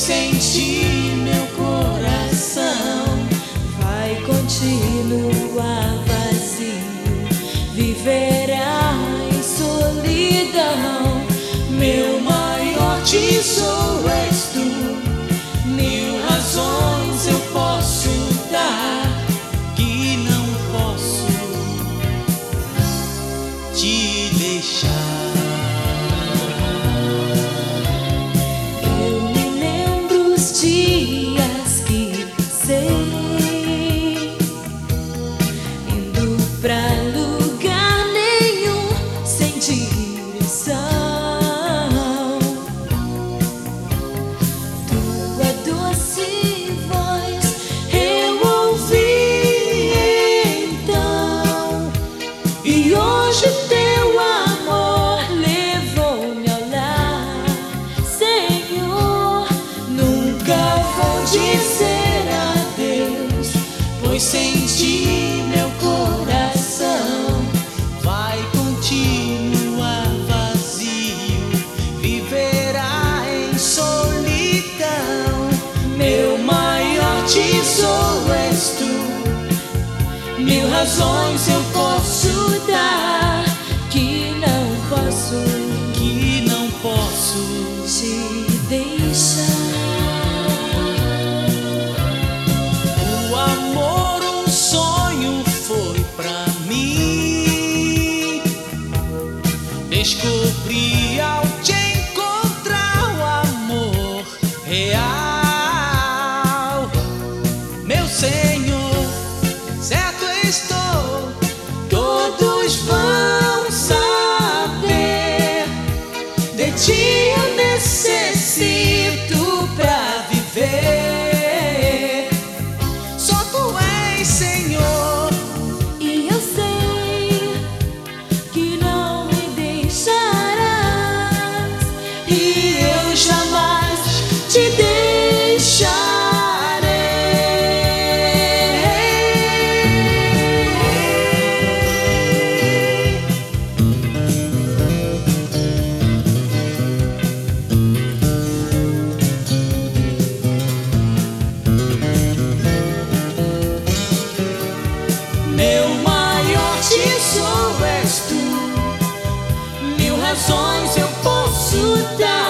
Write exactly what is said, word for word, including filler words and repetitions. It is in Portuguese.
sem ti meu coração vai continuar vazio, viverá em solidão. Meu maior tesouro és tu, mil razões eu posso dar que não posso te deixar. Eu me lembro os dias que passei indo pra lugar nenhum, sem direção. Tua doce voz eu ouvi então, e hoje teu amor levou-me ao lar. Senhor, Nunca vou dizer adeus, pois sem ti meu coração vai continuar vazio, viverá em solidão. Meu maior tesouro és tu, mil razões eu posso dar que não posso que não posso te deixar. O amor, um sonho foi pra mim. Descobri ao te encontrar o amor real. Meu Senhor, certo estou, todos vão saber. De ti eu necessito pra viver. Só tu és, Senhor, E eu sei que não me deixarás, e eu jamais te deixarei. Meu maior tesouro és tu, mil razões eu posso dar